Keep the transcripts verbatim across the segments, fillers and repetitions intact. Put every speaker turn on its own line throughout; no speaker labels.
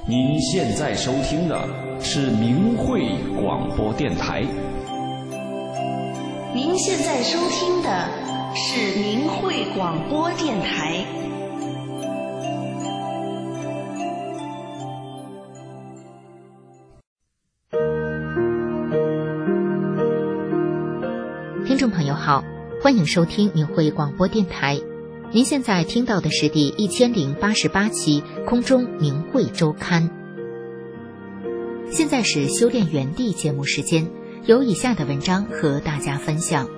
您现在收听的是明慧广播电台。
您现在收听的是明慧广播电台。
听众朋友好，欢迎收听明慧广播电台。您现在听到的是第一千零八十八期空中明慧周刊。现在是修炼园地节目时间，有以下的文章和大家分享。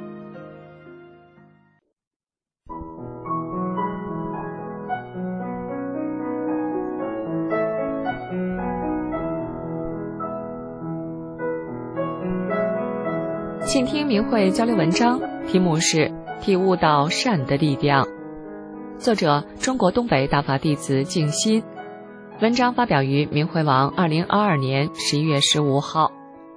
请听明慧交流文章，题目是体悟到善的力量，作者中国东北大法弟子静心。文章发表于明慧网二零二二年十一月十五号。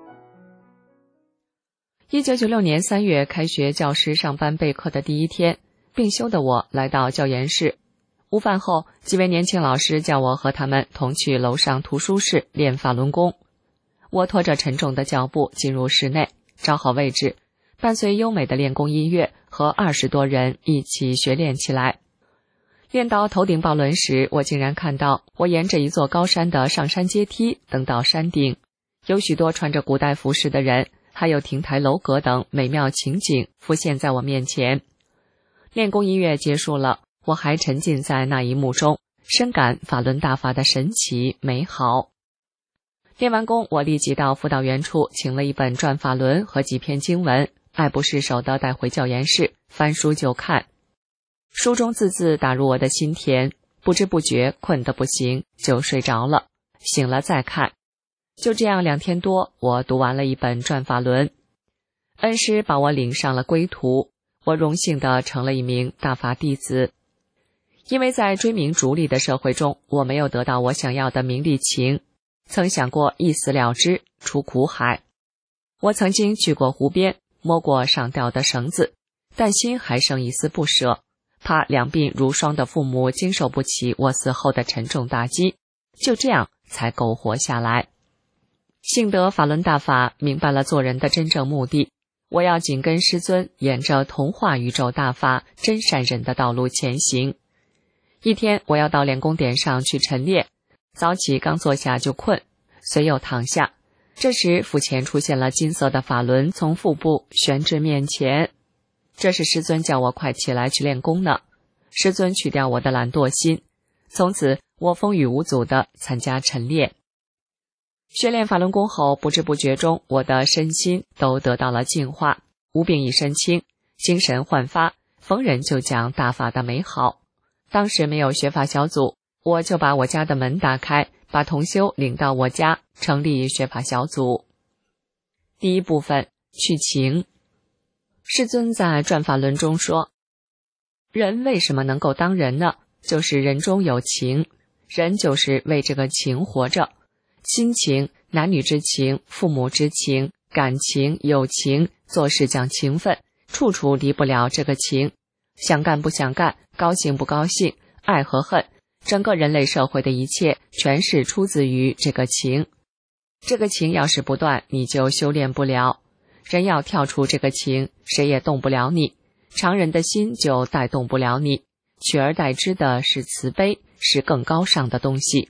一九九六年三月开学教师上班备课的第一天，病休的我来到教研室。午饭后，几位年轻老师叫我和他们同去楼上图书室练法轮功。我拖着沉重的脚步进入室内，找好位置，伴随优美的练功音乐，和二十多人一起学练起来。练到头顶抱轮时，我竟然看到我沿着一座高山的上山阶梯登到山顶，有许多穿着古代服饰的人，还有亭台楼阁等美妙情景浮现在我面前。练功音乐结束了，我还沉浸在那一幕中，深感法轮大法的神奇美好。练完功，我立即到辅导员处请了一本转法轮和几篇经文，爱不释手地带回教研室，翻书就看。书中字字打入我的心田，不知不觉困得不行，就睡着了，醒了再看。就这样两天多，我读完了一本转法轮。恩师把我领上了归途，我荣幸地成了一名大法弟子。因为在追名逐利的社会中，我没有得到我想要的名利情，曾想过一死了之，出苦海。我曾经去过湖边，摸过上吊的绳子，但心还生一丝不舍，怕两鬓如霜的父母经受不起我死后的沉重打击，就这样才苟活下来。幸得法轮大法，明白了做人的真正目的，我要紧跟师尊，沿着同化宇宙大法真善忍的道路前行。一天，我要到练功点上去晨练，早起刚坐下就困，随又躺下。这时腹前出现了金色的法轮，从腹部悬至面前。这是师尊叫我快起来去练功呢。师尊取掉我的懒惰心，从此我风雨无阻地参加晨练。学练法轮功后，不知不觉中我的身心都得到了净化，无病一身轻，精神焕发，逢人就讲大法的美好。当时没有学法小组，我就把我家的门打开，把同修领到我家，成立学法小组。第一部分，去情。世尊在转法轮中说，人为什么能够当人呢？就是人中有情，人就是为这个情活着。亲情、男女之情、父母之情、感情、友情，做事讲情分，处处离不了这个情。想干不想干，高兴不高兴，爱和恨，整个人类社会的一切全是出自于这个情。这个情要是不断，你就修炼不了。人要跳出这个情，谁也动不了你，常人的心就带动不了你，取而代之的是慈悲，是更高尚的东西。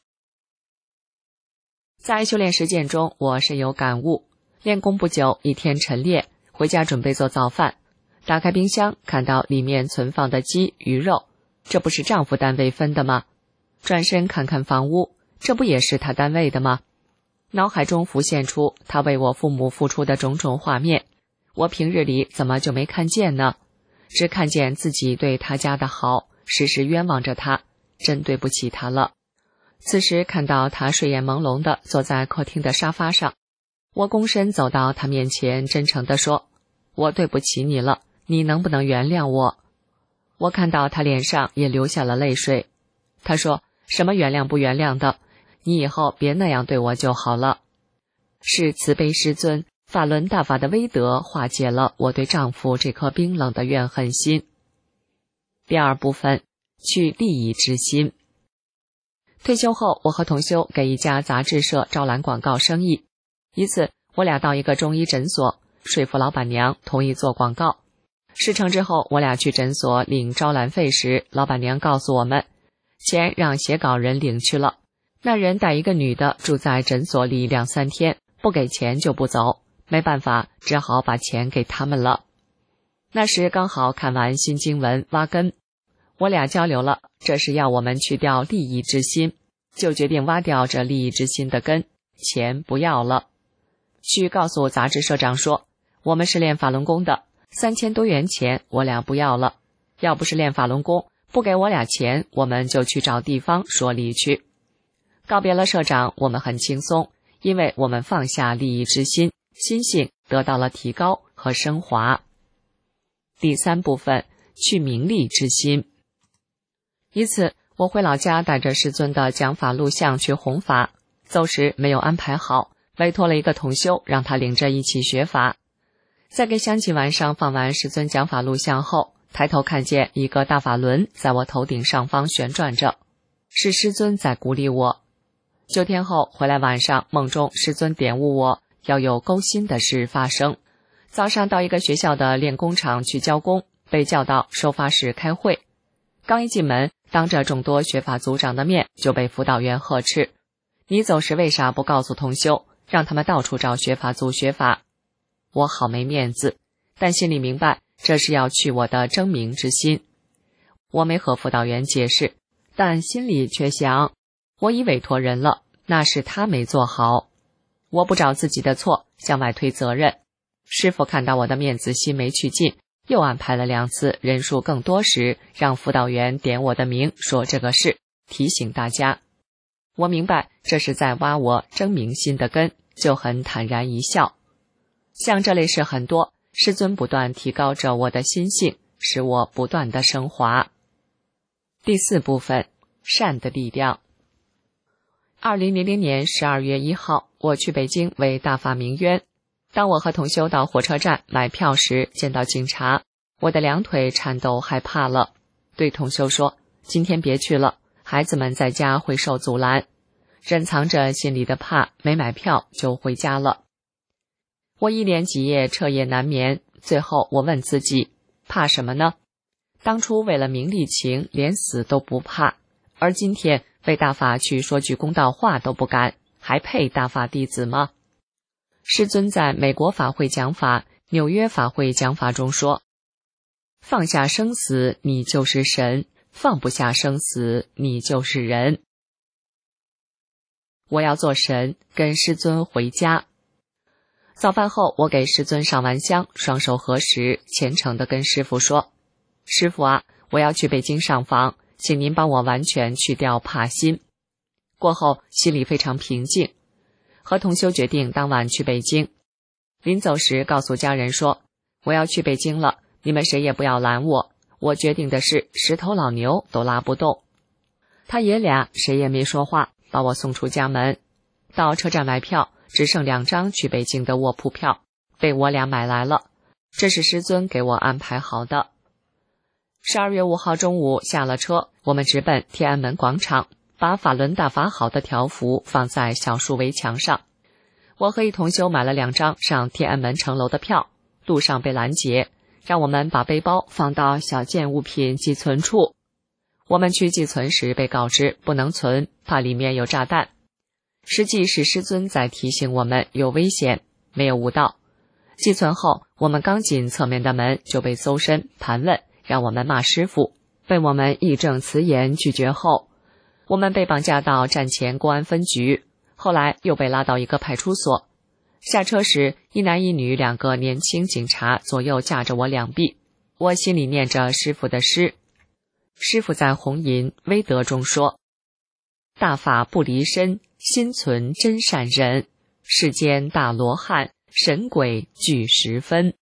在修炼实践中，我深有感悟。练功不久，一天晨练，回家准备做早饭，打开冰箱，看到里面存放的鸡、鱼肉，这不是丈夫单位分的吗？转身看看房屋，这不也是他单位的吗？脑海中浮现出他为我父母付出的种种画面，我平日里怎么就没看见呢？只看见自己对他家的好，时时冤枉着他，真对不起他了。此时看到他睡眼朦胧地坐在客厅的沙发上，我躬身走到他面前，真诚地说，我对不起你了，你能不能原谅我？我看到他脸上也流下了泪水。他说，什么原谅不原谅的，你以后别那样对我就好了。是慈悲师尊法轮大法的威德化解了我对丈夫这颗冰冷的怨恨心。第二部分，去利益之心。 退休后，我和同修给一家杂志社招揽广告生意。一次，我俩到一个中医诊所，说服老板娘同意做广告。事成之后，我俩去诊所领招揽费时，老板娘告诉我们，钱让写稿人领去了。那人带一个女的住在诊所里两三天，不给钱就不走，没办法，只好把钱给他们了。那时刚好看完新经文挖根，我俩交流了，这是要我们去掉利益之心，就决定挖掉这利益之心的根，钱不要了。去告诉杂志社长说，我们是练法轮功的，三千多元钱我俩不要了，要不是练法轮功，不给我俩钱，我们就去找地方说理去。告别了社长，我们很轻松，因为我们放下利益之心，心性得到了提高和升华。第三部分，去名利之心。一次，我回老家带着师尊的讲法录像去弘法，走时没有安排好，委托了一个同修，让他领着一起学法。在给香吉晚上放完师尊讲法录像后，抬头看见一个大法轮在我头顶上方旋转着，是师尊在鼓励我。九天后回来，晚上梦中师尊点悟我要有勾心的事发生。早上到一个学校的练功场去教功，被叫到收发室开会。刚一进门，当着众多学法组长的面就被辅导员呵斥，你走时为啥不告诉同修，让他们到处找学法组学法？我好没面子，但心里明白这是要去我的争名之心。我没和辅导员解释，但心里却想，我已委托人了，那是他没做好。我不找自己的错，向外推责任。师父看到我的面子心没去尽，又安排了两次人数更多时，让辅导员点我的名说这个事，提醒大家。我明白这是在挖我争名心的根，就很坦然一笑。像这类事很多，师尊不断提高着我的心性，使我不断的升华。第四部分，善的力量。二零零零年十二月一号，我去北京为大法鸣冤。当我和同修到火车站买票时，见到警察，我的两腿颤抖害怕了，对同修说，今天别去了，孩子们在家会受阻拦。忍藏着心里的怕，没买票就回家了。我一连几夜彻夜难眠，最后我问自己，怕什么呢？当初为了名利情，连死都不怕，而今天为大法去说句公道话都不敢，还配大法弟子吗？师尊在美国法会讲法、纽约法会讲法中说，放下生死，你就是神；放不下生死，你就是人。我要做神，跟师尊回家。早饭后，我给师尊上完香，双手合十，虔诚地跟师父说，师父啊，我要去北京上访，请您帮我完全去掉怕心。过后心里非常平静，和同修决定当晚去北京。临走时告诉家人说，我要去北京了，你们谁也不要拦我，我决定的事十头老牛都拉不动。他爷俩谁也没说话，把我送出家门。到车站买票，只剩两张去北京的卧铺票，被我俩买来了，这是师尊给我安排好的。十二月五号中午下了车，我们直奔天安门广场，把法轮大法好的条幅放在小树围墙上。我和一同修买了两张上天安门城楼的票，路上被拦截，让我们把背包放到小件物品寄存处。我们去寄存时被告知不能存，怕里面有炸弹。实际是师尊在提醒我们有危险，没有悟道。寄存后，我们刚进侧面的门就被搜身盘问，让我们骂师父，被我们义正辞严拒绝后，我们被绑架到站前公安分局，后来又被拉到一个派出所。下车时，一男一女两个年轻警察左右架着我两臂，我心里念着师父的诗。师父在弘淫威德中说，大法不离身，心存真善人，世间大罗汉，神鬼俱十分。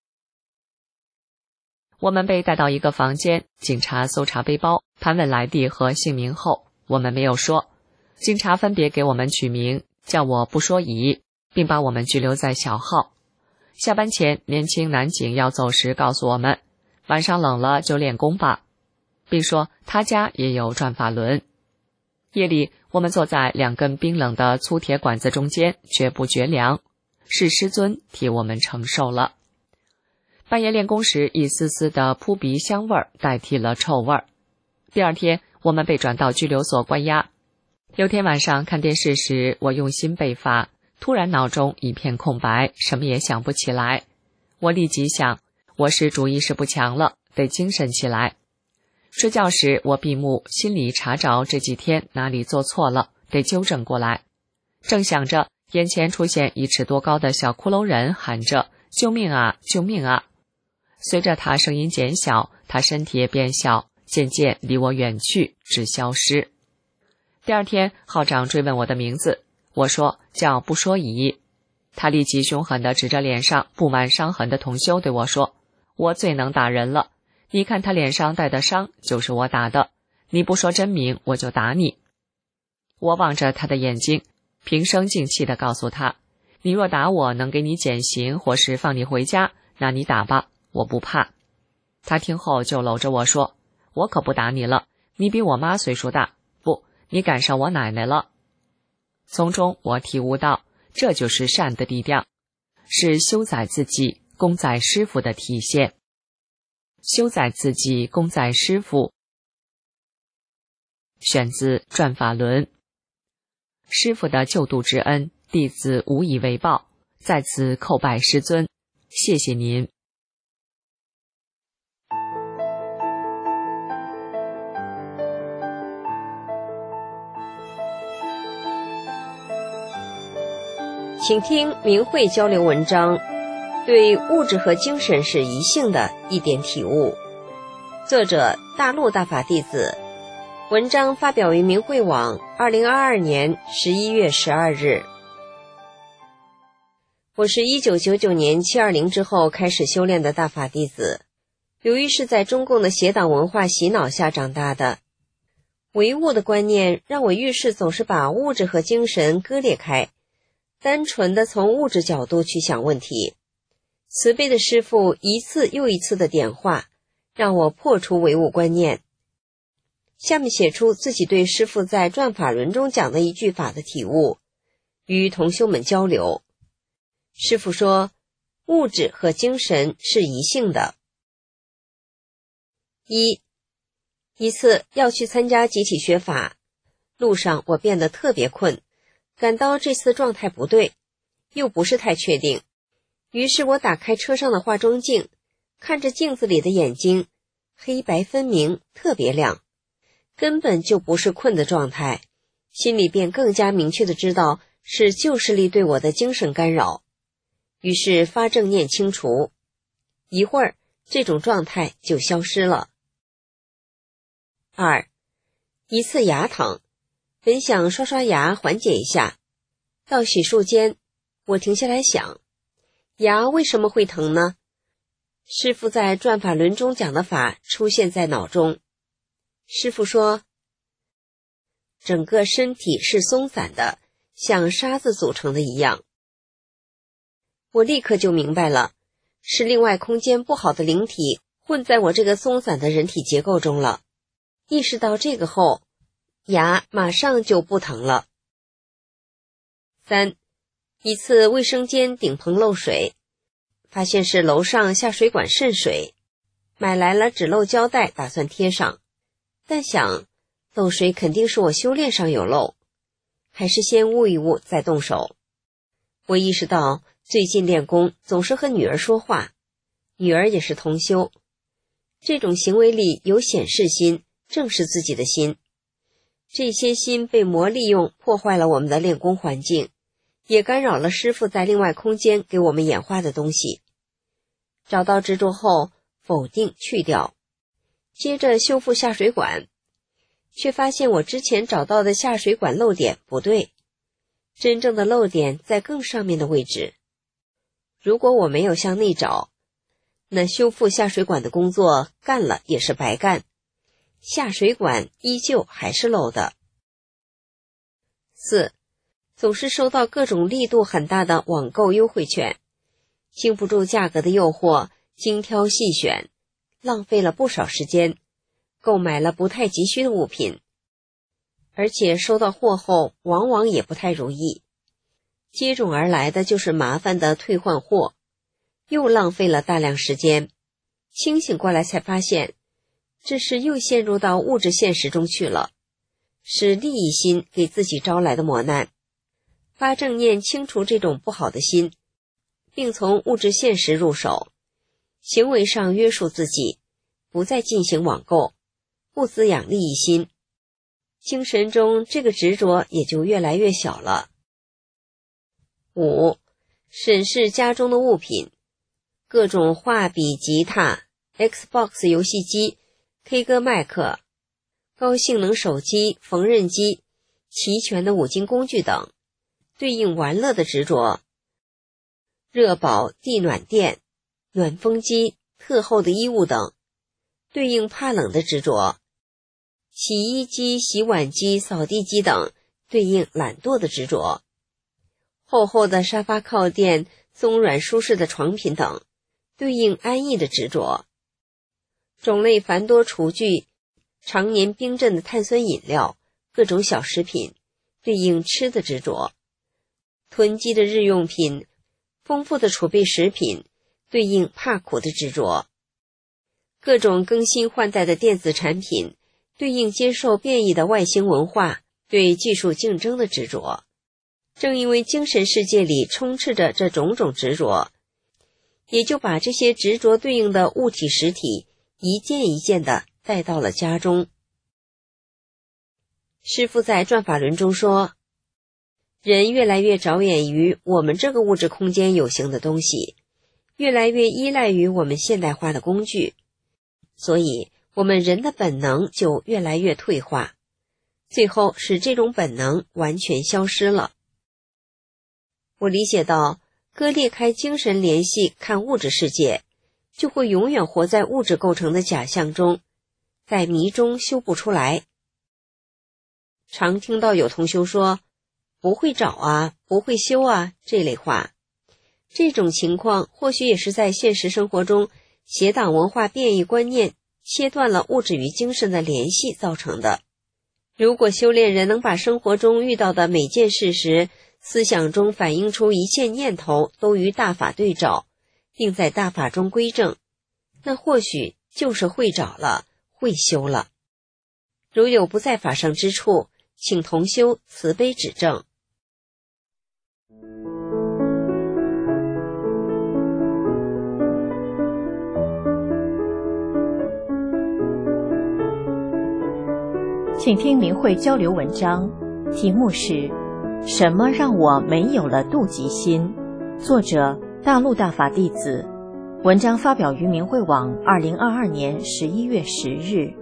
我们被带到一个房间，警察搜查背包，盘问来历和姓名后，我们没有说。警察分别给我们取名，叫我不说乙，并把我们拘留在小号。下班前，年轻男警要走时告诉我们，晚上冷了就练功吧，并说他家也有转法轮。 夜里，我们坐在两根冰冷的粗铁管子中间，绝不觉凉，是师尊替我们承受了。半夜练功时，一丝丝的扑鼻香味儿代替了臭味儿。第二天，我们被转到拘留所关押。有天晚上看电视时，我用心背法，突然脑中一片空白，什么也想不起来。我立即想，我是主意识不强了，得精神起来。睡觉时，我闭目，心里查找这几天哪里做错了，得纠正过来。正想着，眼前出现一尺多高的小骷髅人，喊着救命啊，救命啊！随着他声音减小，他身体也变小，渐渐离我远去，至消失。第二天，号长追问我的名字，我说叫不说乙。他立即凶狠地指着脸上布满伤痕的同修对我说，我最能打人了，你看他脸上带的伤就是我打的，你不说真名我就打你。我望着他的眼睛，平生静气地告诉他，你若打我能给你减刑或是放你回家，那你打吧，我不怕。他听后就搂着我说，我可不打你了，你比我妈岁数大，不，你赶上我奶奶了。从中我体悟到，这就是善的力量，是修载自己、功在师父的体现。修载自己，功在师父。选自《转法轮》。师父的救度之恩，弟子无以为报，在此叩拜师尊，谢谢您。
请听明慧交流文章，对物质和精神是一性的一点体悟。作者大陆大法弟子，文章发表于明慧网二零二二年十一月十二日。我是一九九九年七二零之后开始修炼的大法弟子，由于是在中共的邪党文化洗脑下长大的，唯物的观念让我遇事总是把物质和精神割裂开，单纯的从物质角度去想问题。慈悲的师父一次又一次的点化，让我破除唯物观念。下面写出自己对师父在《转法轮》中讲的一句法的体悟，与同修们交流。师父说，物质和精神是一性的。一，一次要去参加集体学法，路上我变得特别困，感到这次状态不对，又不是太确定。于是我打开车上的化妆镜，看着镜子里的眼睛，黑白分明，特别亮，根本就不是困的状态，心里便更加明确的知道是旧势力对我的精神干扰。于是发正念清除，一会儿这种状态就消失了。二，一次牙疼，本想刷刷牙缓解一下，到洗漱间，我停下来想，牙为什么会疼呢？师父在《转法轮》中讲的法出现在脑中。师父说，整个身体是松散的，像沙子组成的一样。我立刻就明白了，是另外空间不好的灵体混在我这个松散的人体结构中了。意识到这个后，牙马上就不疼了。三，一次卫生间顶棚漏水，发现是楼上下水管渗水，买来了纸漏胶带打算贴上，但想漏水肯定是我修炼上有漏，还是先悟一悟再动手。我意识到最近练功总是和女儿说话，女儿也是同修，这种行为里有显示心，正是自己的心。这些心被魔利用，破坏了我们的练功环境，也干扰了师父在另外空间给我们演化的东西。找到执着后，否定去掉，接着修复下水管，却发现我之前找到的下水管漏点不对，真正的漏点在更上面的位置。如果我没有向内找，那修复下水管的工作干了也是白干，下水管依旧还是漏的。四，总是收到各种力度很大的网购优惠券，经不住价格的诱惑，精挑细选，浪费了不少时间，购买了不太急需的物品。 而且收到货后往往也不太如意。接踵而来的就是麻烦的退换货，又浪费了大量时间。清醒过来才发现，这是又陷入到物质现实中去了，是利益心给自己招来的磨难。发正念清除这种不好的心，并从物质现实入手，行为上约束自己，不再进行网购，不滋养利益心，精神中这个执着也就越来越小了。五、审视家中的物品，各种画笔、吉他、Xbox 游戏机、K 歌麦克、高性能手机、缝纫机、齐全的五金工具等，对应玩乐的执着。热宝、地暖垫、暖风机、特厚的衣物等，对应怕冷的执着。洗衣机、洗碗机、扫地机等，对应懒惰的执着。厚厚的沙发靠垫、松软舒适的床品等，对应安逸的执着。种类繁多厨具，常年冰镇的碳酸饮料，各种小食品，对应吃的执着。囤积的日用品，丰富的储备食品，对应怕苦的执着。各种更新换代的电子产品，对应接受变异的外星文化，对技术竞争的执着。正因为精神世界里充斥着这种种执着，也就把这些执着对应的物体实体一件一件地带到了家中。师父在转法轮中说，人越来越着眼于我们这个物质空间有形的东西，越来越依赖于我们现代化的工具，所以我们人的本能就越来越退化，最后使这种本能完全消失了。我理解到，割裂开精神联系看物质世界，就会永远活在物质构成的假象中，在迷中修不出来。常听到有同修说，不会找啊，不会修啊，这类话。这种情况或许也是在现实生活中邪党文化变异观念切断了物质与精神的联系造成的。如果修炼人能把生活中遇到的每件事时，思想中反映出一切念头都与大法对照，并在大法中归正，那或许就是会找了，会修了。如有不在法上之处，请同修慈悲指正。
请听明慧交流文章，题目是什么让我没有了妒忌心？作者大陆大法弟子，文章发表于明慧网二零二二年十一月十日。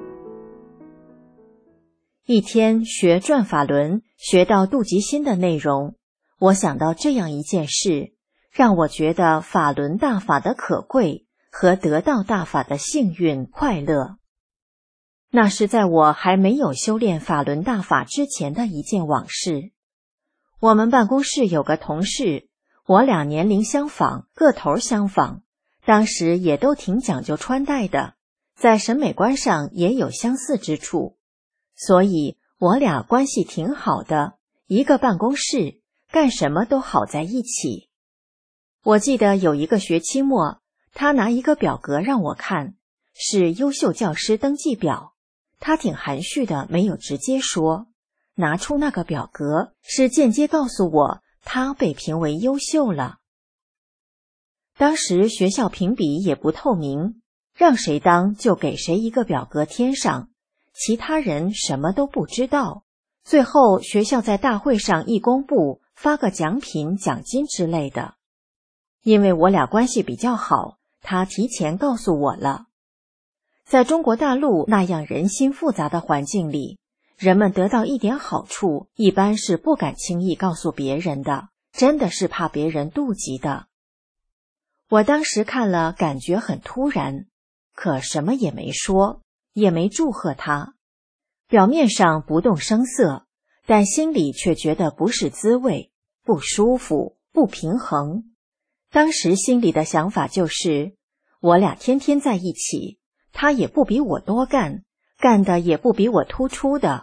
一天学转法轮，学到妒忌心的内容，我想到这样一件事，让我觉得法轮大法的可贵和得到大法的幸运快乐。那是在我还没有修炼法轮大法之前的一件往事。我们办公室有个同事，我俩年龄相仿，个头相仿，当时也都挺讲究穿戴的，在审美观上也有相似之处，所以我俩关系挺好的，一个办公室，干什么都好在一起。我记得有一个学期末，他拿一个表格让我看，是优秀教师登记表，他挺含蓄的，没有直接说，拿出那个表格是间接告诉我他被评为优秀了。当时学校评比也不透明，让谁当就给谁一个表格填上，其他人什么都不知道，最后学校在大会上一公布，发个奖品奖金之类的。因为我俩关系比较好，他提前告诉我了。在中国大陆那样人心复杂的环境里，人们得到一点好处，一般是不敢轻易告诉别人的，真的是怕别人妒忌的。我当时看了，感觉很突然，可什么也没说，也没祝贺他。表面上不动声色，但心里却觉得不是滋味，不舒服，不平衡。当时心里的想法就是，我俩天天在一起，他也不比我多干，干的也不比我突出的，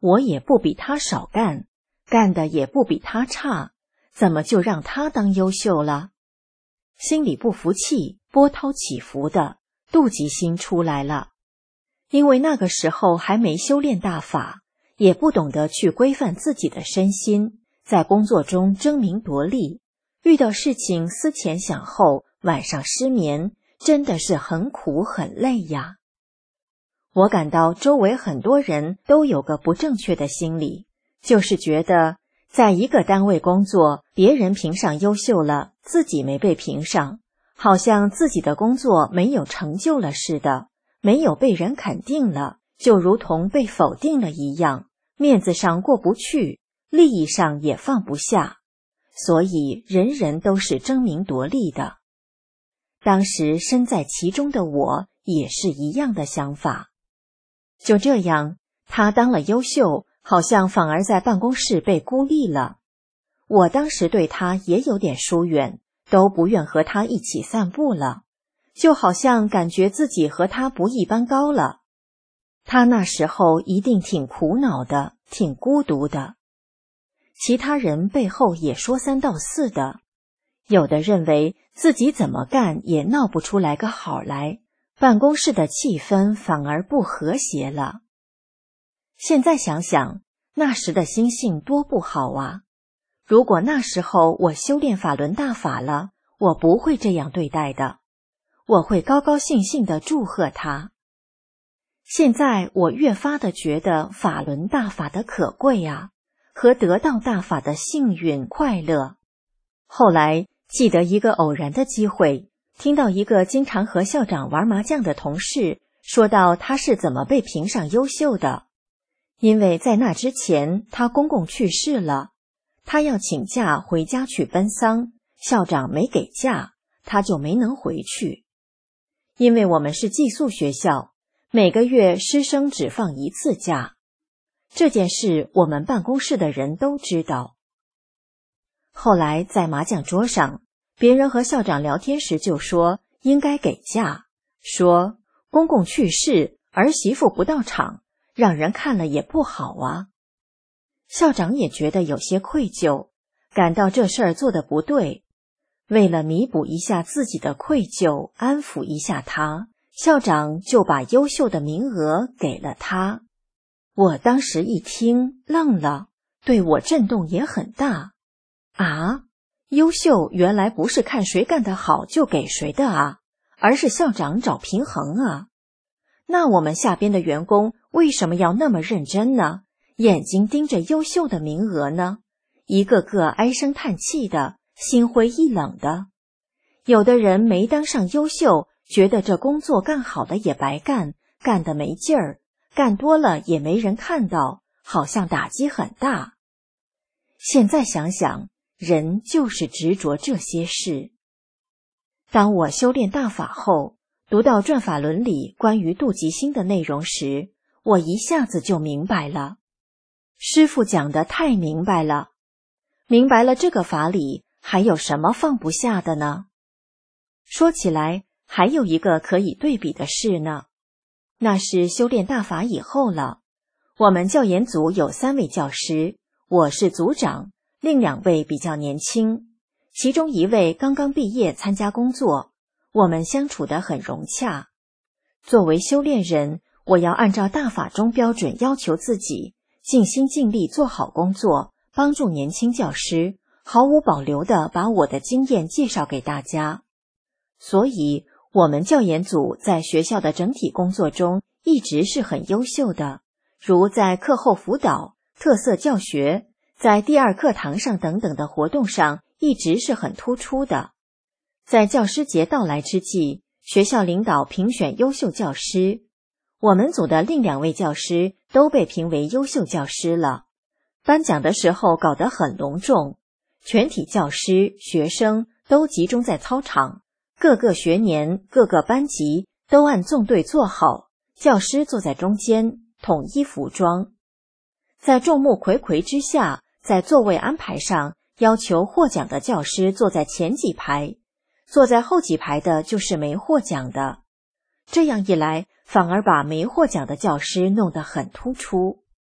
我也不比他少干，干的也不比他差，怎么就让他当优秀了？心里不服气，波涛起伏的，妒忌心出来了。因为那个时候还没修炼大法，也不懂得去规范自己的身心，在工作中争名夺利，遇到事情思前想后，晚上失眠，真的是很苦很累呀。我感到周围很多人都有个不正确的心理，就是觉得在一个单位工作，别人评上优秀了，自己没被评上，好像自己的工作没有成就了似的，没有被人肯定了，就如同被否定了一样，面子上过不去，利益上也放不下，所以人人都是争名夺利的。当时身在其中的我也是一样的想法。就这样，他当了优秀，好像反而在办公室被孤立了。我当时对他也有点疏远，都不愿和他一起散步了，就好像感觉自己和他不一般高了。他那时候一定挺苦恼的，挺孤独的。其他人背后也说三道四的，有的认为自己怎么干也闹不出来个好来，办公室的气氛反而不和谐了。现在想想，那时的心性多不好啊！如果那时候我修炼法轮大法了，我不会这样对待的，我会高高兴兴地祝贺他。现在我越发的觉得法轮大法的可贵啊，和得到大法的幸运快乐。后来记得一个偶然的机会，听到一个经常和校长玩麻将的同事说到他是怎么被评上优秀的。因为在那之前他公公去世了，他要请假回家去奔丧，校长没给假，他就没能回去。因为我们是寄宿学校，每个月师生只放一次假，这件事我们办公室的人都知道。后来在麻将桌上，别人和校长聊天时就说应该给假，说公公去世，儿媳妇不到场，让人看了也不好啊。校长也觉得有些愧疚，感到这事儿做得不对。为了弥补一下自己的愧疚，安抚一下他，校长就把优秀的名额给了他。我当时一听愣了，对我震动也很大。啊，优秀原来不是看谁干得好就给谁的啊，而是校长找平衡啊。那我们下边的员工为什么要那么认真呢？眼睛盯着优秀的名额呢？一个个唉声叹气的，心灰意冷的。有的人没当上优秀，觉得这工作干好了也白干，干得没劲儿，干多了也没人看到，好像打击很大。现在想想，人就是执着这些事。当我修炼大法后，读到转法轮里关于妒忌心的内容时，我一下子就明白了。师父讲得太明白了，明白了这个法理，还有什么放不下的呢？说起来，还有一个可以对比的事呢，那是修炼大法以后了。我们教研组有三位教师，我是组长，另两位比较年轻，其中一位刚刚毕业参加工作，我们相处得很融洽。作为修炼人，我要按照大法中标准要求自己，尽心尽力做好工作，帮助年轻教师，毫无保留地把我的经验介绍给大家。所以，我们教研组在学校的整体工作中一直是很优秀的，如在课后辅导、特色教学，在第二课堂上等等的活动上一直是很突出的。在教师节到来之际，学校领导评选优秀教师，我们组的另两位教师都被评为优秀教师了。颁奖的时候搞得很隆重，全体教师、学生都集中在操场，各个学年、各个班级都按纵队坐好，教师坐在中间，统一服装。在众目睽睽之下，在座位安排上要求获奖的教师坐在前几排，坐在后几排的就是没获奖的。这样一来，反而把没获奖的教师弄得很突出。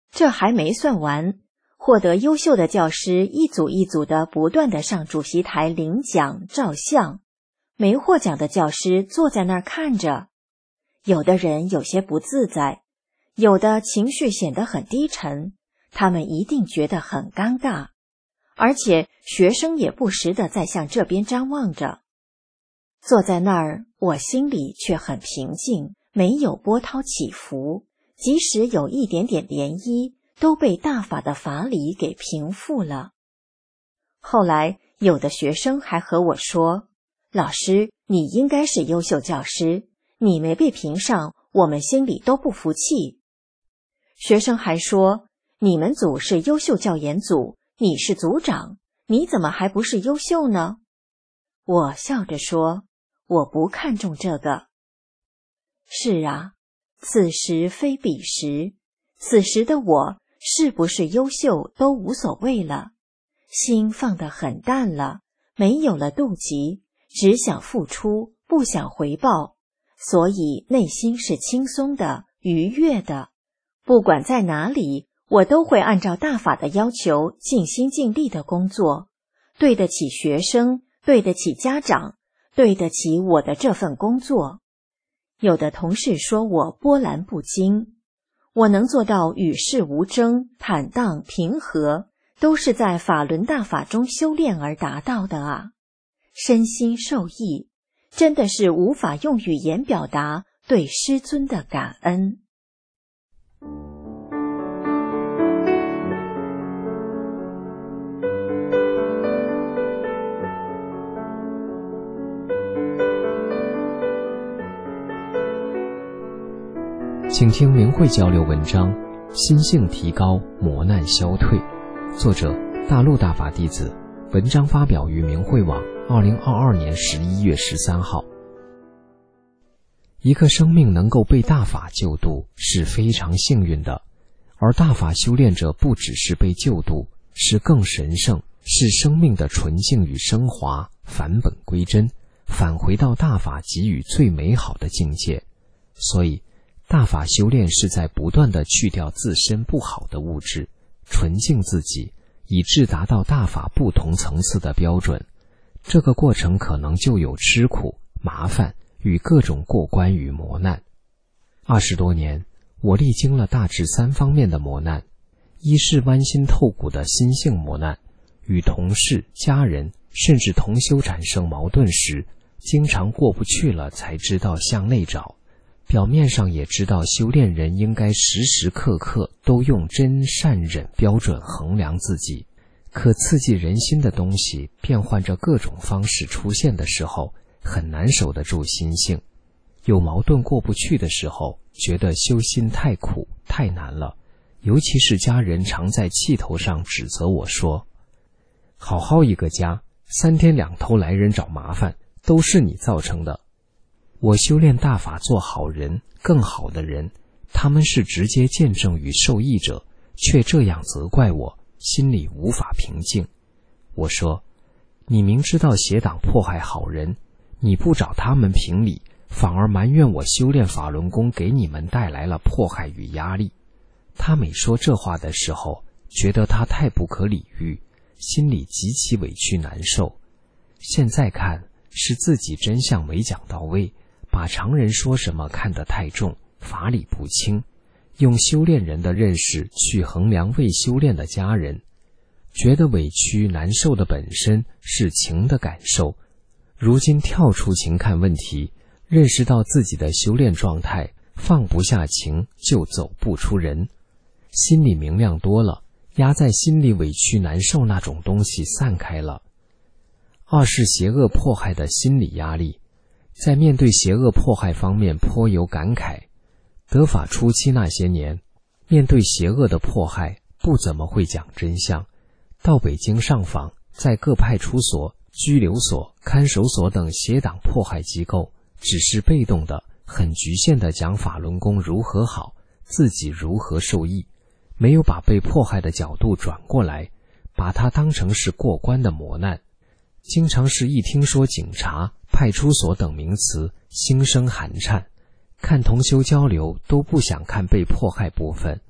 这还没算完，获得优秀的教师一组一组的不断地上主席台领奖照相，没获奖的教师坐在那儿看着。有的人有些不自在，有的情绪显得很低沉，他们一定觉得很尴尬，而且学生也不时地在向这边张望着。坐在那儿，我心里却很平静，没有波涛起伏，即使有一点点涟漪，都被大法的法理给平复了。后来有的学生还和我说，老师，你应该是优秀教师，你没被评上，我们心里都不服气。学生还说，你们组是优秀教研组，你是组长，你怎么还不是优秀呢？我笑着说，我不看重这个。是啊，此时非彼时，此时的我是不是优秀都无所谓了，心放得很淡了，没有了妒忌，只想付出，不想回报，所以内心是轻松的，愉悦的。不管在哪里，我都会按照大法的要求尽心尽力的工作，对得起学生，对得起家长，对得起我的这份工作。有的同事说我波澜不惊，我能做到与世无争、坦荡平和，都是在法轮大法中修炼而达到的啊！身心受益，真的是无法用语言表达对师尊的感恩。
请听明慧交流文章，心性提高，磨难消退。作者大陆大法弟子，文章发表于明慧网二零二二年十一月十三号。一个生命能够被大法救度是非常幸运的，而大法修炼者不只是被救度，是更神圣，是生命的纯净与升华，返本归真，返回到大法给予最美好的境界。所以大法修炼是在不断地去掉自身不好的物质，纯净自己，以致达到大法不同层次的标准。这个过程可能就有吃苦、麻烦与各种过关与磨难。二十多年，我历经了大致三方面的磨难：一是剜心透骨的心性磨难，与同事、家人甚至同修产生矛盾时，经常过不去了才知道向内找。表面上也知道修炼人应该时时刻刻都用真善忍标准衡量自己，可刺激人心的东西变换着各种方式出现的时候，很难守得住心性。有矛盾过不去的时候，觉得修心太苦太难了，尤其是家人常在气头上指责我说，好好一个家，三天两头来人找麻烦，都是你造成的。我修炼大法做好人，更好的人，他们是直接见证与受益者，却这样责怪我，心里无法平静。我说，你明知道邪党迫害好人，你不找他们评理，反而埋怨我修炼法轮功给你们带来了迫害与压力。他每说这话的时候，觉得他太不可理喻，心里极其委屈难受。现在看，是自己真相没讲到位，把常人说什么看得太重，法理不清，用修炼人的认识去衡量未修炼的家人，觉得委屈难受的本身是情的感受。如今跳出情看问题，认识到自己的修炼状态，放不下情就走不出人，心里明亮多了，压在心里委屈难受那种东西散开了。二是邪恶迫害的心理压力，在面对邪恶迫害方面颇有感慨。得法初期那些年，面对邪恶的迫害，不怎么会讲真相。到北京上访，在各派出所、拘留所、看守所等邪党迫害机构，只是被动的、很局限的讲法轮功如何好，自己如何受益，没有把被迫害的角度转过来，把它当成是过关的磨难。经常是一听说警察、派出所等名词，心生寒颤，看同修交流都不想看被迫害部分，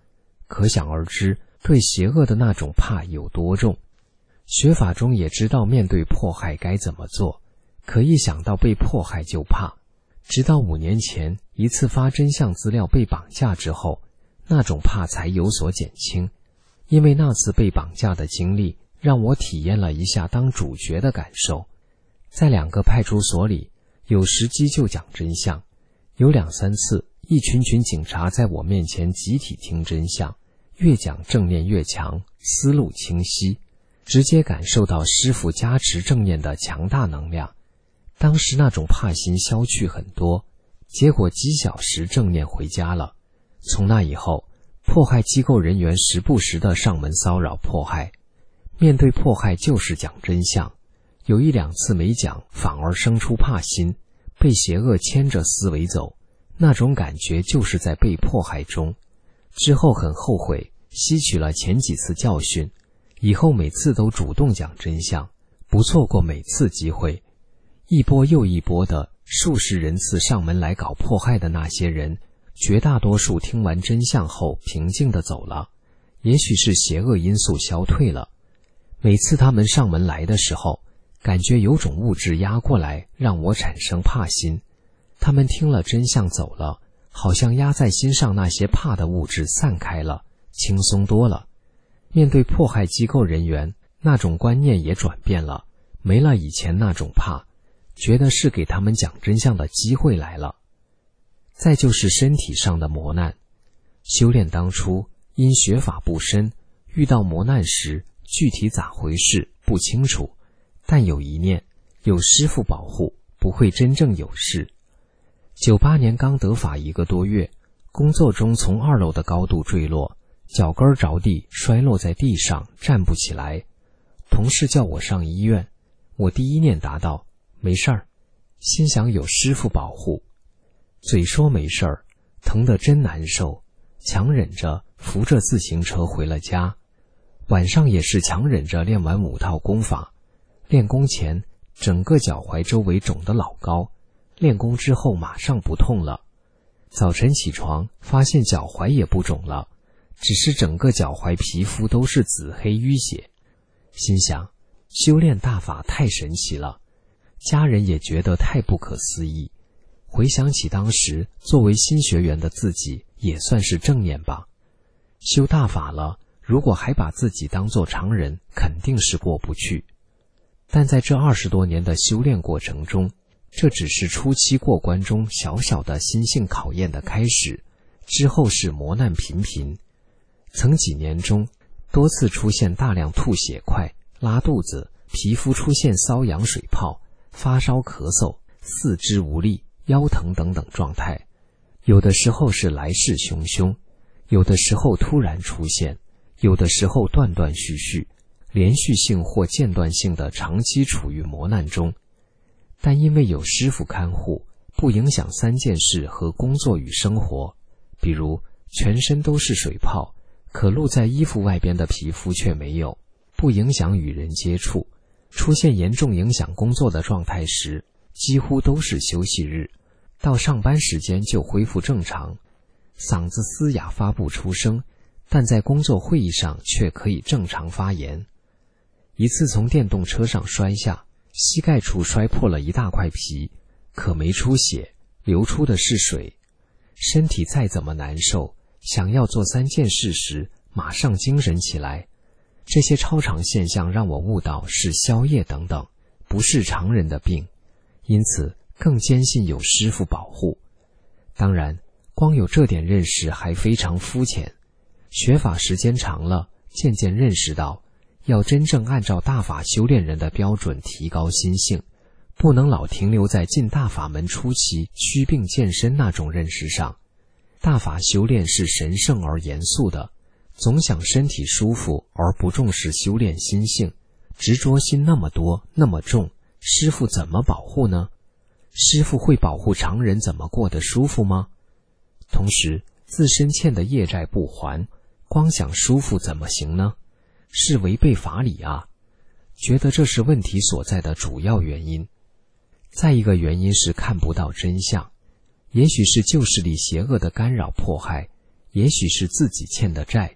可想而知对邪恶的那种怕有多重。学法中也知道面对迫害该怎么做，可一想到被迫害就怕。直到五年前一次发真相资料被绑架之后，那种怕才有所减轻。因为那次被绑架的经历让我体验了一下当主角的感受。在两个派出所里，有时机就讲真相，有两三次一群群警察在我面前集体听真相，越讲正念越强，思路清晰，直接感受到师父加持正念的强大能量。当时那种怕心消去很多，结果几小时正念回家了。从那以后，迫害机构人员时不时地上门骚扰迫害，面对迫害就是讲真相，有一两次没讲反而生出怕心，被邪恶牵着思维走，那种感觉就是在被迫害中。之后很后悔，吸取了前几次教训，以后每次都主动讲真相，不错过每次机会。一波又一波的数十人次上门来搞迫害的那些人，绝大多数听完真相后平静地走了，也许是邪恶因素消退了。每次他们上门来的时候，感觉有种物质压过来，让我产生怕心。他们听了真相走了，好像压在心上那些怕的物质散开了，轻松多了。面对迫害机构人员，那种观念也转变了，没了以前那种怕，觉得是给他们讲真相的机会来了。再就是身体上的磨难。修炼当初因学法不深，遇到磨难时具体咋回事不清楚，但有一念，有师父保护，不会真正有事。九八年刚得法一个多月，工作中从二楼的高度坠落，脚跟着地摔落在地上，站不起来。同事叫我上医院，我第一念答道没事儿，心想有师父保护。嘴说没事儿，疼得真难受，强忍着扶着自行车回了家。晚上也是强忍着练完五套功法。练功前整个脚踝周围肿得老高，练功之后马上不痛了。早晨起床发现脚踝也不肿了，只是整个脚踝皮肤都是紫黑淤血。心想修炼大法太神奇了，家人也觉得太不可思议。回想起当时作为新学员的自己，也算是正念吧。修大法了，如果还把自己当作常人，肯定是过不去。但在这二十多年的修炼过程中，这只是初期过关中小小的心性考验的开始，之后是磨难频频。曾几年中，多次出现大量吐血块、拉肚子，皮肤出现瘙痒水泡，发烧咳嗽，四肢无力，腰疼等等状态。有的时候是来势汹汹，有的时候突然出现，有的时候断断续续，连续性或间断性的长期处于磨难中。但因为有师父看护，不影响三件事和工作与生活。比如全身都是水泡，可露在衣服外边的皮肤却没有，不影响与人接触。出现严重影响工作的状态时，几乎都是休息日，到上班时间就恢复正常。嗓子嘶哑发不出声，但在工作会议上却可以正常发言。一次从电动车上摔下，膝盖处摔破了一大块皮，可没出血，流出的是水。身体再怎么难受，想要做三件事时，马上精神起来。这些超常现象让我悟到是宵夜等等，不是常人的病，因此更坚信有师父保护。当然，光有这点认识还非常肤浅。学法时间长了，渐渐认识到，要真正按照大法修炼人的标准提高心性，不能老停留在进大法门初期祛病健身那种认识上。大法修炼是神圣而严肃的，总想身体舒服而不重视修炼心性，执着心那么多那么重，师父怎么保护呢？师父会保护常人怎么过得舒服吗？同时自身欠的业债不还，光想舒服怎么行呢？是违背法理啊！觉得这是问题所在的主要原因。再一个原因是看不到真相，也许是旧势力邪恶的干扰迫害，也许是自己欠的债，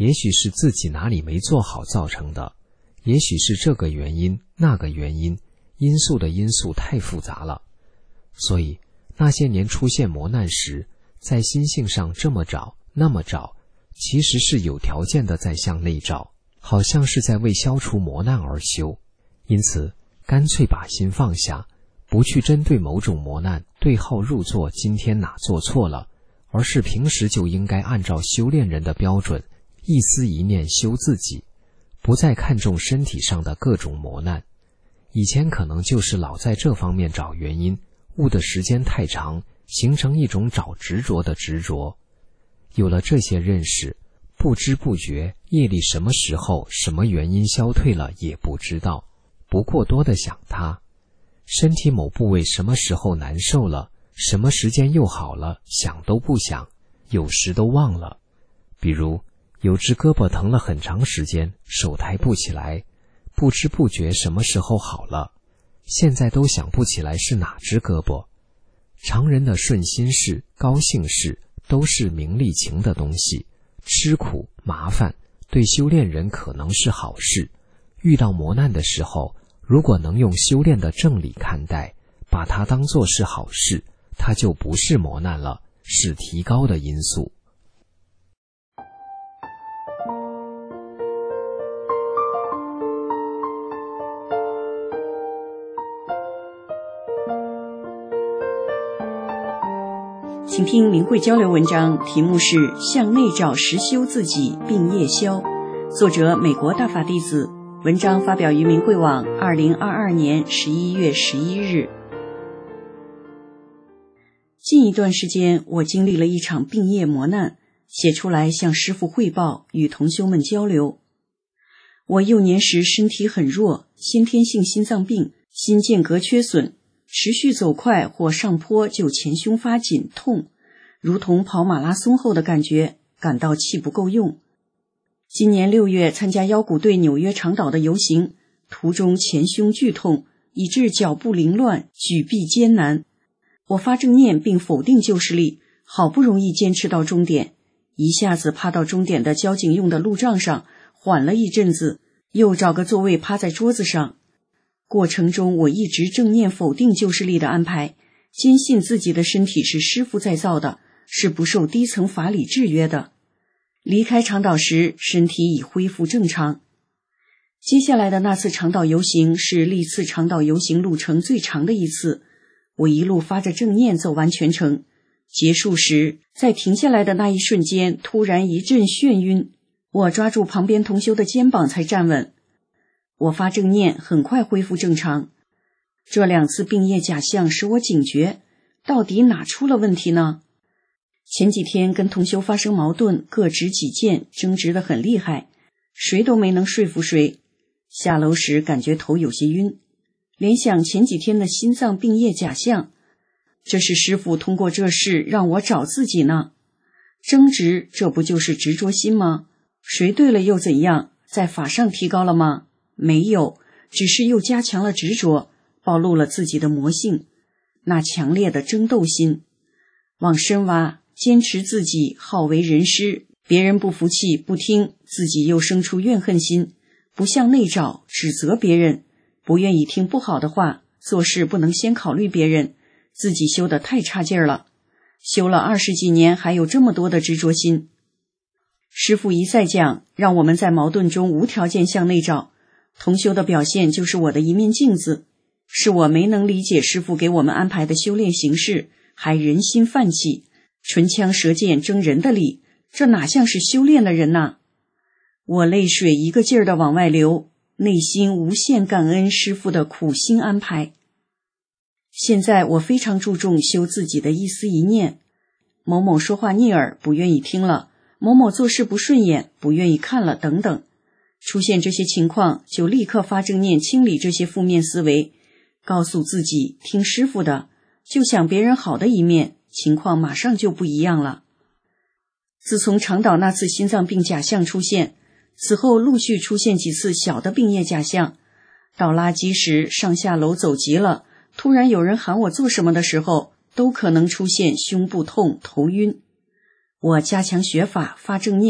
也许是自己哪里没做好造成的，也许是这个原因那个原因，因素的因素太复杂了。所以那些年出现磨难时，在心性上这么找那么找，其实是有条件的在向内找，好像是在为消除磨难而修。因此干脆把心放下，不去针对某种磨难对号入座，今天哪做错了，而是平时就应该按照修炼人的标准，一思一念修自己，不再看重身体上的各种磨难。以前可能就是老在这方面找原因，悟的时间太长，形成一种找执着的执着。有了这些认识，不知不觉业力什么时候什么原因消退了也不知道，不过多的想它。身体某部位什么时候难受了，什么时间又好了，想都不想，有时都忘了。比如有只胳膊疼了很长时间，手抬不起来，不知不觉什么时候好了，现在都想不起来是哪只胳膊。常人的顺心事、高兴事都是名利情的东西，吃苦麻烦对修炼人可能是好事。遇到磨难的时候，如果能用修炼的正理看待，把它当作是好事，它就不是磨难了，是提高的因素。
请听明慧交流文章，题目是《向内找实修自己并业消》，作者美国大法弟子，文章发表于明慧网二零二二年十一月十一日。近一段时间，我经历了一场病业磨难，写出来向师父汇报，与同修们交流。我幼年时身体很弱，先天性心脏病，心间隔缺损，持续走快或上坡就前胸发紧痛，如同跑马拉松后的感觉，感到气不够用。今年六月参加腰鼓队纽约长岛的游行，途中前胸剧痛，以致脚步凌乱，举臂艰难。我发正念并否定旧势力，好不容易坚持到终点，一下子趴到终点的交警用的路障上，缓了一阵子，又找个座位趴在桌子上。过程中我一直正念否定旧势力的安排，坚信自己的身体是师父再造的，是不受低层法理制约的。离开长岛时，身体已恢复正常。接下来的那次长岛游行是历次长岛游行路程最长的一次，我一路发着正念走完全程。结束时，在停下来的那一瞬间，突然一阵眩晕，我抓住旁边同修的肩膀才站稳。我发正念，很快恢复正常。这两次病业假象使我警觉，到底哪出了问题呢？前几天跟同修发生矛盾，各执己见，争执得很厉害，谁都没能说服谁。下楼时感觉头有些晕，联想前几天的心脏病业假象，这是师父通过这事让我找自己呢。争执，这不就是执着心吗？谁对了又怎样？在法上提高了吗？没有，只是又加强了执着，暴露了自己的魔性，那强烈的争斗心。往深挖，坚持自己好为人师，别人不服气不听，自己又生出怨恨心，不向内找，指责别人，不愿意听不好的话，做事不能先考虑别人，自己修得太差劲儿了，修了二十几年还有这么多的执着心。师父一再讲，让我们在矛盾中无条件向内找，同修的表现就是我的一面镜子，是我没能理解师父给我们安排的修炼形式，还人心泛起，唇枪舌剑争人的理，这哪像是修炼的人呐？我泪水一个劲儿地往外流，内心无限感恩师父的苦心安排。现在我非常注重修自己的一思一念，某某说话逆耳，不愿意听了，某某做事不顺眼，不愿意看了等等。出现这些情况，就立刻发正念清理这些负面思维，告诉自己听师父的，就想别人好的一面，情况马上就不一样了。自从长岛那次心脏病假象出现，此后陆续出现几次小的病业假象，倒垃圾时上下楼走急了，突然有人喊我做什么的时候，都可能出现胸部痛、头晕。我加强学法，发正念，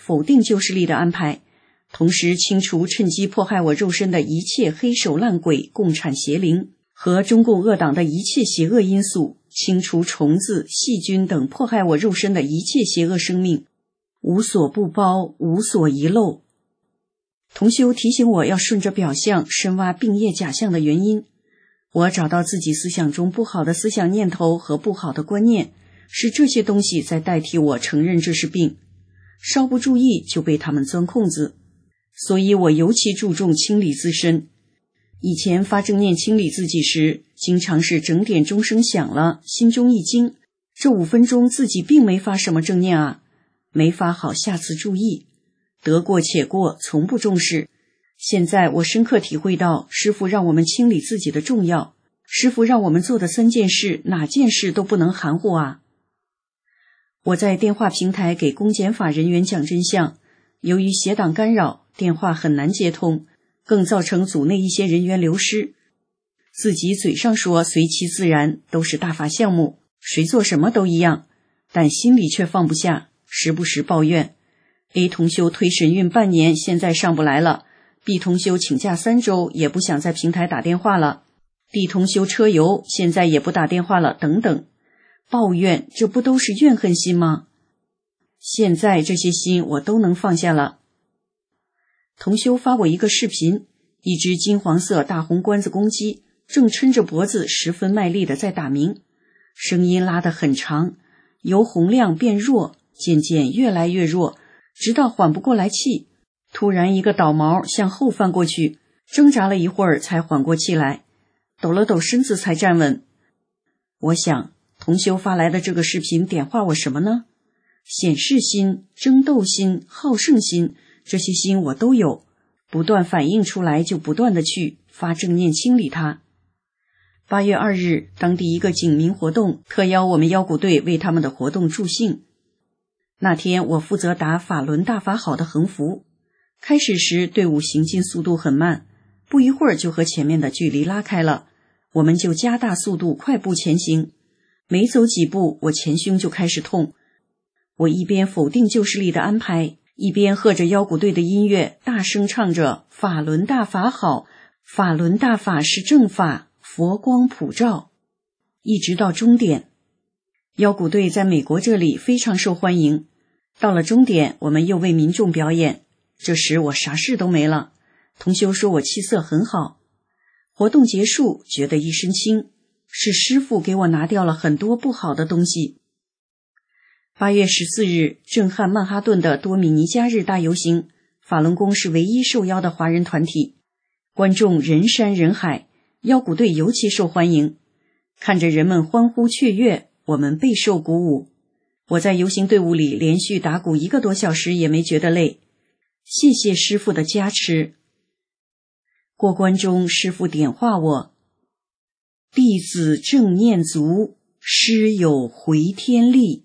否定旧势力的安排，同时清除趁机迫害我肉身的一切黑手烂鬼、共产邪灵和中共恶党的一切邪恶因素，清除虫子、细菌等迫害我肉身的一切邪恶生命，无所不包，无所遗漏。同修提醒我要顺着表象深挖病业假象的原因，我找到自己思想中不好的思想念头和不好的观念，是这些东西在代替我承认这是病，稍不注意就被他们钻空子，所以我尤其注重清理自身。以前发正念清理自己时，经常是整点钟声响了，心中一惊，这五分钟自己并没发什么正念啊，没发好，下次注意，得过且过，从不重视。现在我深刻体会到师父让我们清理自己的重要，师父让我们做的三件事，哪件事都不能含糊啊。我在电话平台给公检法人员讲真相，由于邪党干扰，电话很难接通，更造成组内一些人员流失。自己嘴上说随其自然，都是大法项目，谁做什么都一样，但心里却放不下，时不时抱怨 A 同修推神运半年，现在上不来了， B 同修请假三周，也不想在平台打电话了， D 同修车游，现在也不打电话了，等等。抱怨，这不都是怨恨心吗？现在这些心我都能放下了。同修发我一个视频，一只金黄色大红冠子公鸡正抻着脖子十分卖力地在打鸣，声音拉得很长，由洪亮变弱，渐渐越来越弱，直到缓不过来气，突然一个倒毛向后翻过去，挣扎了一会儿才缓过气来，抖了抖身子才站稳。我想同修发来的这个视频点化我什么呢？显示心、争斗心、好胜心，这些心我都有，不断反映出来就不断的去发正念清理它。八月二日，当地一个警民活动特邀我们腰鼓队为他们的活动助兴。那天我负责打法轮大法好的横幅，开始时队伍行进速度很慢，不一会儿就和前面的距离拉开了，我们就加大速度快步前行。没走几步，我前胸就开始痛。我一边否定旧势力的安排，一边和着腰鼓队的音乐，大声唱着法轮大法好，法轮大法是正法，佛光普照，一直到终点。腰鼓队在美国这里非常受欢迎，到了终点，我们又为民众表演。这时我啥事都没了，同修说我气色很好。活动结束，觉得一身轻，是师父给我拿掉了很多不好的东西。八月十四日，震撼曼哈顿的多米尼加日大游行，法轮功是唯一受邀的华人团体，观众人山人海，腰鼓队尤其受欢迎。看着人们欢呼雀跃，我们备受鼓舞。我在游行队伍里连续打鼓一个多小时也没觉得累，谢谢师父的加持。过关中，师父点化我：弟子正念足，师有回天力。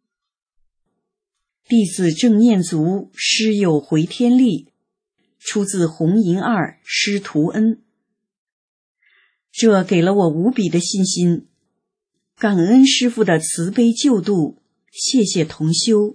弟子正念足，师有回天力，出自红银二师徒恩。这给了我无比的信心，感恩师父的慈悲救度，谢谢同修。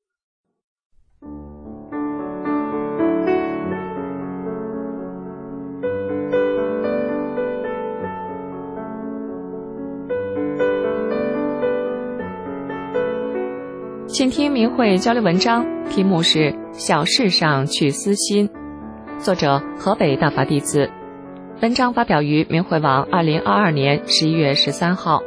请听明慧交流文章，题目是《小事上去私心》，作者河北大法弟子。文章发表于明慧网二零二二年十一月十三号。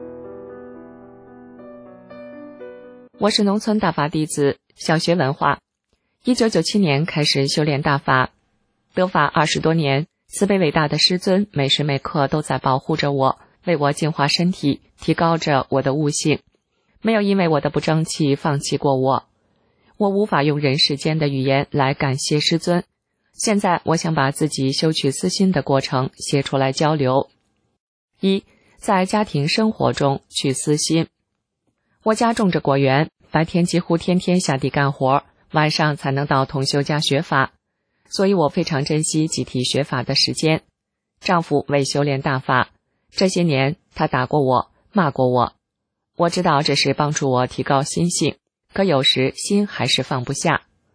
我是农村大法弟子，小学文化。一九九七年开始修炼大法，得法二十多年，慈悲伟大的师尊每时每刻都在保护着我，为我净化身体，提高着我的悟性。没有因为我的不争气放弃过我。我无法用人世间的语言来感谢师尊。现在我想把自己修取私心的过程写出来交流。一，在家庭生活中去私心。我家种着果园，白天几乎天天下地干活，晚上才能到同修家学法，所以我非常珍惜集体学法的时间。丈夫为修炼大法，这些年他打过我，骂过我。我知道这是帮助我提高心性，可有时心还是放不下。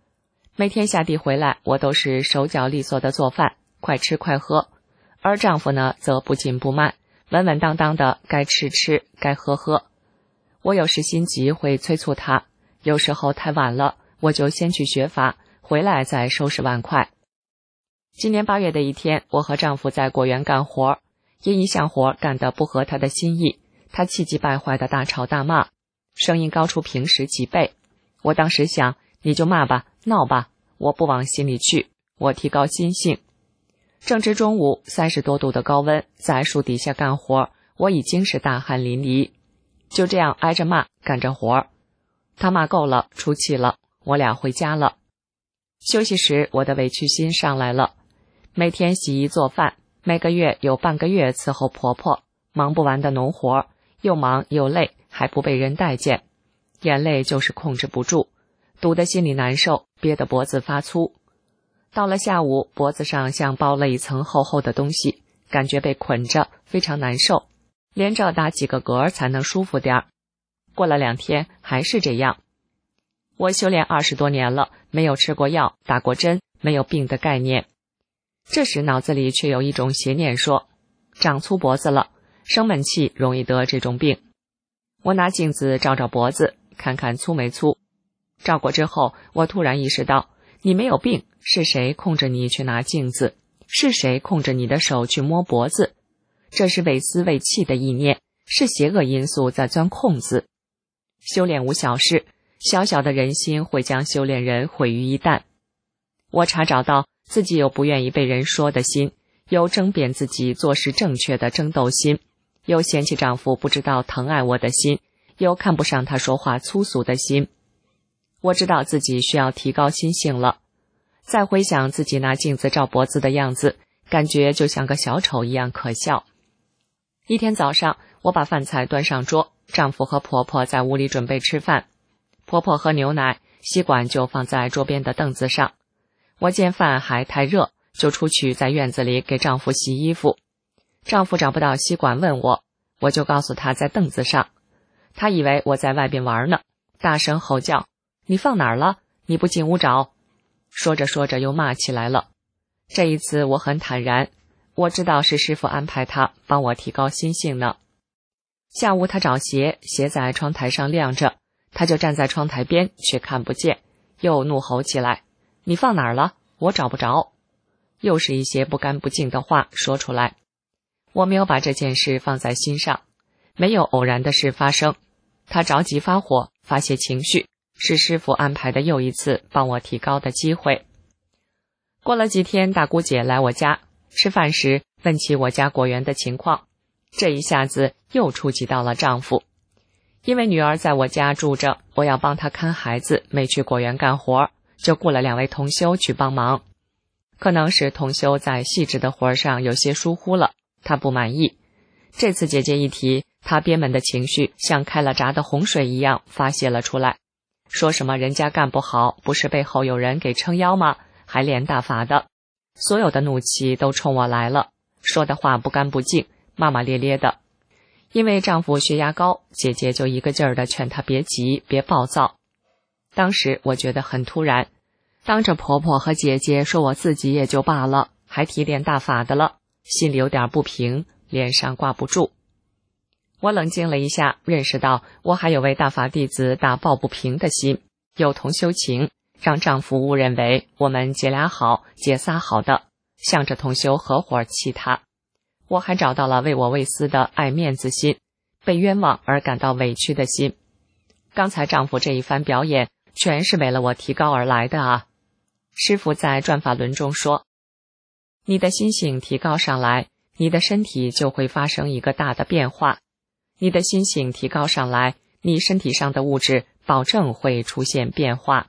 每天下地回来，我都是手脚利索的做饭，快吃快喝，而丈夫呢，则不紧不慢，稳稳当当的，该吃吃，该喝喝。我有时心急会催促他，有时候太晚了，我就先去学法，回来再收拾碗筷。今年八月的一天，我和丈夫在果园干活，因一项活干得不合他的心意，他气急败坏的大吵大骂，声音高出平时几倍。我当时想，你就骂吧，闹吧，我不往心里去，我提高心性。正值中午，三十多度的高温，在树底下干活，我已经是大汗淋漓。就这样挨着骂，干着活。他骂够了，出气了，我俩回家了。休息时，我的委屈心上来了。每天洗衣做饭，每个月有半个月伺候婆婆，忙不完的农活，又忙又累，还不被人待见，眼泪就是控制不住，堵得心里难受，憋得脖子发粗。到了下午，脖子上像包了一层厚厚的东西，感觉被捆着，非常难受，连着打几个嗝才能舒服点儿。过了两天，还是这样。我修炼二十多年了，没有吃过药，打过针，没有病的概念。这时脑子里却有一种邪念说，长粗脖子了，生闷气容易得这种病。我拿镜子照照脖子，看看粗没粗。照过之后，我突然意识到，你没有病，是谁控制你去拿镜子？是谁控制你的手去摸脖子？这是为私为气的意念，是邪恶因素在钻空子。修炼无小事，小小的人心会将修炼人毁于一旦。我查找到自己有不愿意被人说的心，有争辩自己做事正确的争斗心，有嫌弃丈夫不知道疼爱我的心，有看不上他说话粗俗的心。我知道自己需要提高心性了。再回想自己拿镜子照脖子的样子，感觉就像个小丑一样可笑。一天早上，我把饭菜端上桌，丈夫和婆婆在屋里准备吃饭。婆婆喝牛奶，吸管就放在桌边的凳子上。我见饭还太热，就出去在院子里给丈夫洗衣服。丈夫找不到吸管问我，我就告诉他在凳子上。他以为我在外边玩呢，大声吼叫，你放哪儿了？你不进屋找。说着说着又骂起来了。这一次我很坦然，我知道是师父安排他帮我提高心性呢。下午他找鞋，鞋在窗台上晾着，他就站在窗台边却看不见，又怒吼起来，你放哪儿了？我找不着。又是一些不干不净的话说出来。我没有把这件事放在心上，没有偶然的事发生。他着急发火，发泄情绪，是师父安排的又一次帮我提高的机会。过了几天，大姑姐来我家吃饭时问起我家果园的情况，这一下子又触及到了丈夫。因为女儿在我家住着，我要帮她看孩子，没去果园干活，就雇了两位同修去帮忙。可能是同修在细致的活上有些疏忽了，她不满意。这次姐姐一提，她憋闷的情绪像开了闸的洪水一样发泄了出来，说什么人家干不好，不是背后有人给撑腰吗？还练大法的。所有的怒气都冲我来了，说的话不干不净，骂骂咧咧的。因为丈夫血压高，姐姐就一个劲儿地劝他别急，别暴躁。当时我觉得很突然，当着婆婆和姐姐说我自己也就罢了，还提炼大法的了，心里有点不平，脸上挂不住。我冷静了一下，认识到我还有位大法弟子打抱不平的心，有同修情，让丈夫误认为我们姐俩好，姐仨好的，向着同修合伙气他。我还找到了为我为私的爱面子心，被冤枉而感到委屈的心。刚才丈夫这一番表演，全是为了我提高而来的啊。师父在转法轮中说，你的心性提高上来，你的身体就会发生一个大的变化。你的心性提高上来，你身体上的物质保证会出现变化。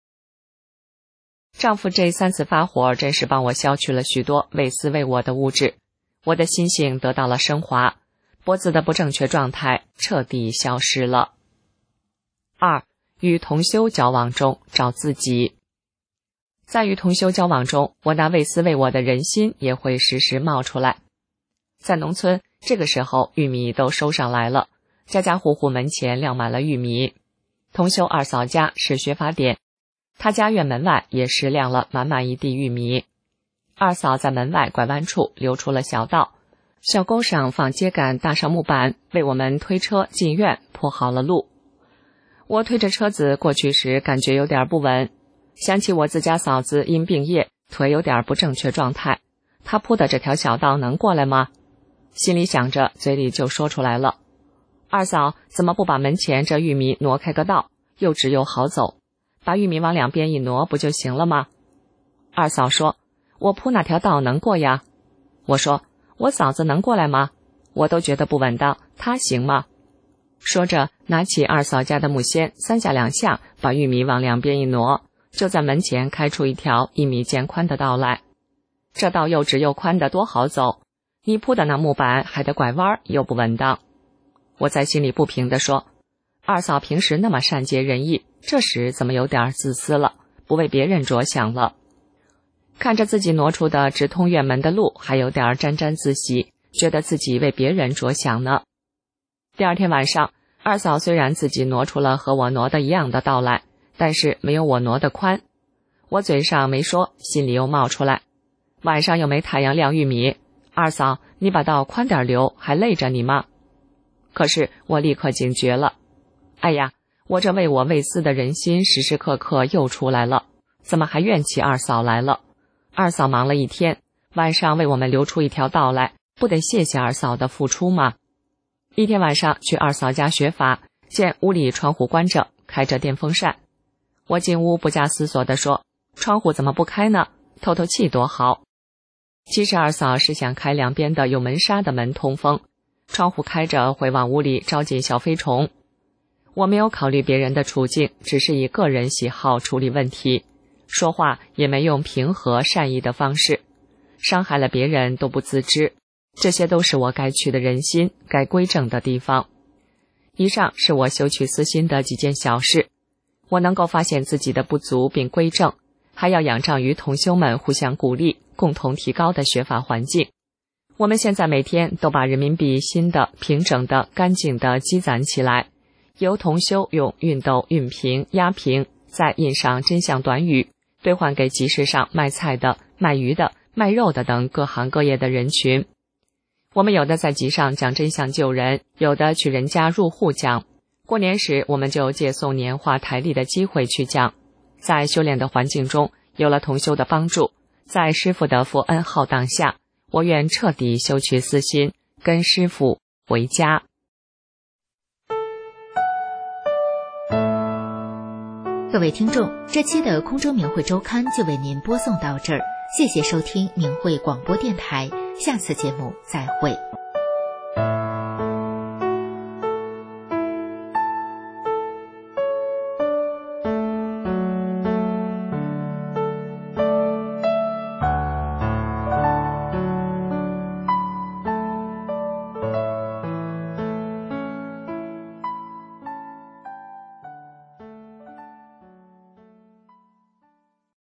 丈夫这三次发火真是帮我消去了许多为私为我的物质，我的心性得到了升华，脖子的不正确状态彻底消失了。二，与同修交往中找自己。在与同修交往中，我那为私为我的人心也会时时冒出来。在农村，这个时候玉米都收上来了，家家户户门前晾满了玉米。同修二嫂家是学法点， 他家院门外也拾晾了满满一地玉米。二嫂在门外拐弯处留出了小道，小沟上放秸秆，搭上木板，为我们推车进院，铺好了路。我推着车子过去时，感觉有点不稳，想起我自家嫂子因病业，腿有点不正确状态，她铺的这条小道能过来吗？心里想着，嘴里就说出来了：二嫂，怎么不把门前这玉米挪开个道，又直又好走，把玉米往两边一挪不就行了吗？二嫂说：我铺那条道能过呀。我说：我嫂子能过来吗？我都觉得不稳当，她行吗？说着拿起二嫂家的木锨，三下两下把玉米往两边一挪，就在门前开出一条一米见宽的道来。这道又直又宽的多好走，你铺的那木板还得拐弯，又不稳当。我在心里不平地说：二嫂平时那么善解人意，这时怎么有点自私了，不为别人着想了。看着自己挪出的直通院门的路，还有点沾沾自喜，觉得自己为别人着想呢。第二天晚上，二嫂虽然自己挪出了和我挪的一样的道来，但是没有我挪的宽。我嘴上没说，心里又冒出来：晚上又没太阳晾玉米，二嫂你把道宽点留，还累着你吗？可是我立刻警觉了，哎呀，我这为我为私的人心时时刻刻又出来了，怎么还怨起二嫂来了？二嫂忙了一天，晚上为我们留出一条道来，不得谢谢二嫂的付出吗？一天晚上去二嫂家学法，见屋里窗户关着，开着电风扇。我进屋不假思索地说：窗户怎么不开呢？透透气多好。其实二嫂是想开两边的有门纱的门通风，窗户开着会往屋里招进小飞虫。我没有考虑别人的处境，只是以个人喜好处理问题，说话也没用平和善意的方式，伤害了别人都不自知，这些都是我该去的人心，该归正的地方。以上是我修取私心的几件小事，我能够发现自己的不足并归正，还要仰仗于同修们互相鼓励，共同提高的学法环境。我们现在每天都把人民币新的、平整的、干净的积攒起来，由同修用熨斗、熨平、压平，再印上真相短语，兑换给集市上卖菜的、卖鱼的、卖肉的等各行各业的人群。我们有的在集上讲真相救人，有的去人家入户讲。过年时我们就借送年画台历的机会去讲。在修炼的环境中，有了同修的帮助，在师父的佛恩浩荡下，我愿彻底修取私心，跟师父回家。
各位听众，这期的空中明慧周刊就为您播送到这儿，谢谢收听明慧广播电台，下次节目再会。